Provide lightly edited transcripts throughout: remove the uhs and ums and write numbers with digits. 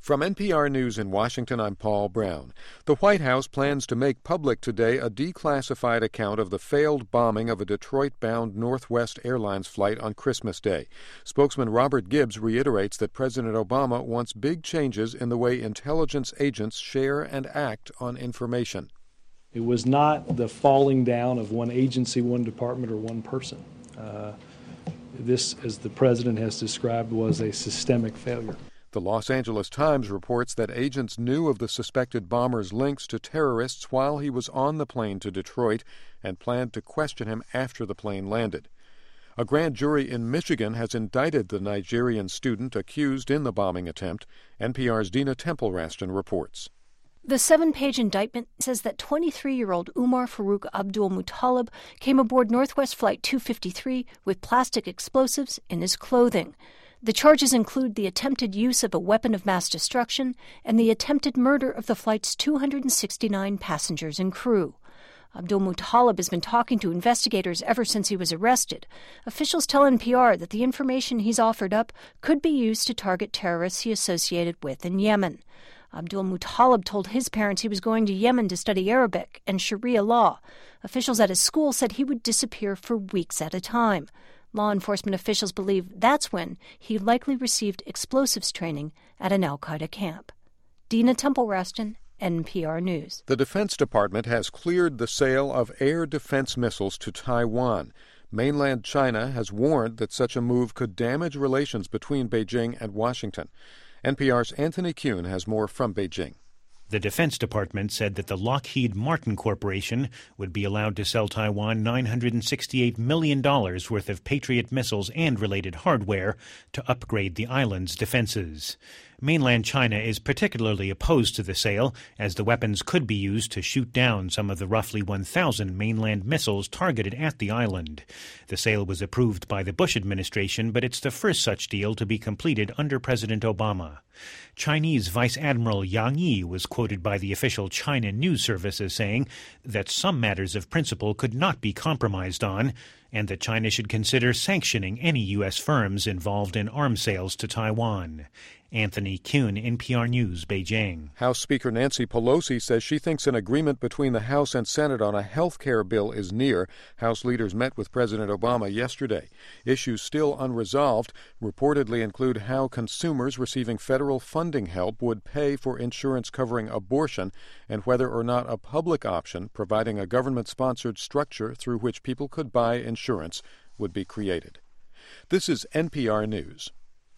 From NPR News in Washington, I'm Paul Brown. The White House plans to make public today a declassified account of the failed bombing of a Detroit-bound Northwest Airlines flight on Christmas Day. Spokesman Robert Gibbs reiterates that President Obama wants big changes in the way intelligence agents share and act on information. It was not the falling down of one agency, one department, or one person. This, as the president has described, was a systemic failure. The Los Angeles Times reports that agents knew of the suspected bomber's links to terrorists while he was on the plane to Detroit and planned to question him after the plane landed. A grand jury in Michigan has indicted the Nigerian student accused in the bombing attempt. NPR's Dina Temple-Raston reports. The 7-page indictment says that 23-year-old Umar Farouk Abdul Muttalib came aboard Northwest Flight 253 with plastic explosives in his clothing. The charges include the attempted use of a weapon of mass destruction and the attempted murder of the flight's 269 passengers and crew. Abdul Muttalib has been talking to investigators ever since he was arrested. Officials tell NPR that the information he's offered up could be used to target terrorists he associated with in Yemen. Abdul Muttalib told his parents he was going to Yemen to study Arabic and Sharia law. Officials at his school said he would disappear for weeks at a time. Law enforcement officials believe that's when he likely received explosives training at an al-Qaeda camp. Dina Temple-Raston, NPR News. The Defense Department has cleared the sale of air defense missiles to Taiwan. Mainland China has warned that such a move could damage relations between Beijing and Washington. NPR's Anthony Kuhn has more from Beijing. The Defense Department said that the Lockheed Martin Corporation would be allowed to sell Taiwan $968 million worth of Patriot missiles and related hardware to upgrade the island's defenses. Mainland China is particularly opposed to the sale, as the weapons could be used to shoot down some of the roughly 1,000 mainland missiles targeted at the island. The sale was approved by the Bush administration, but it's the first such deal to be completed under President Obama. Chinese Vice Admiral Yang Yi was quoted by the official China news service as saying that some matters of principle could not be compromised on, and that China should consider sanctioning any U.S. firms involved in arms sales to Taiwan. Anthony Kuhn, NPR News, Beijing. House Speaker Nancy Pelosi says she thinks an agreement between the House and Senate on a health care bill is near. House leaders met with President Obama yesterday. Issues still unresolved reportedly include how consumers receiving federal funding help would pay for insurance covering abortion and whether or not a public option providing a government-sponsored structure through which people could buy insurance would be created. This is NPR News.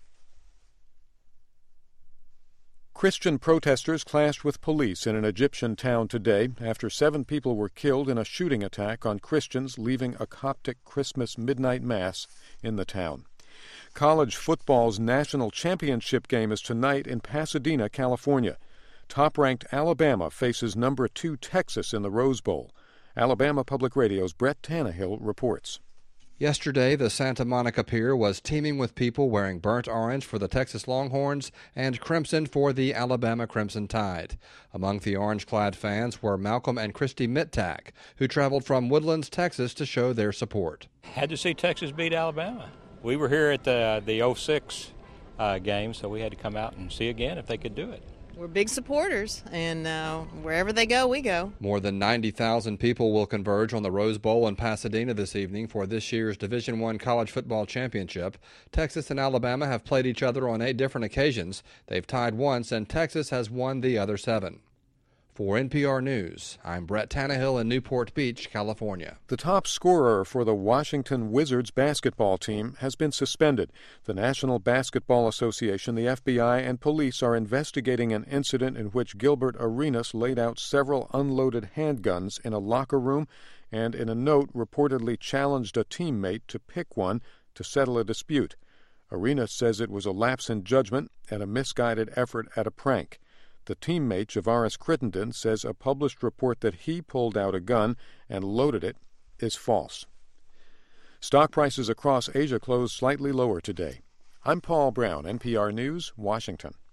Christian protesters clashed with police in an Egyptian town today after 7 people were killed in a shooting attack on Christians leaving a Coptic Christmas midnight mass in the town. College football's national championship game is tonight in Pasadena, California. Top-ranked Alabama faces number 2 Texas in the Rose Bowl. Alabama Public Radio's Brett Tannehill reports. Yesterday, the Santa Monica Pier was teeming with people wearing burnt orange for the Texas Longhorns and crimson for the Alabama Crimson Tide. Among the orange-clad fans were Malcolm and Christy Mittag, who traveled from Woodlands, Texas, to show their support. Had to see Texas beat Alabama. We were here at the 06 game, so we had to come out and see again if they could do it. We're big supporters, and wherever they go, we go. More than 90,000 people will converge on the Rose Bowl in Pasadena this evening for this year's Division I College Football Championship. Texas and Alabama have played each other on 8 different occasions. They've tied once, and Texas has won the other 7. For NPR News, I'm Brett Tannehill in Newport Beach, California. The top scorer for the Washington Wizards basketball team has been suspended. The National Basketball Association, the FBI, and police are investigating an incident in which Gilbert Arenas laid out several unloaded handguns in a locker room and in a note reportedly challenged a teammate to pick one to settle a dispute. Arenas says it was a lapse in judgment and a misguided effort at a prank. The teammate, Javaris Crittenden, says a published report that he pulled out a gun and loaded it is false. Stock prices across Asia closed slightly lower today. I'm Paul Brown, NPR News, Washington.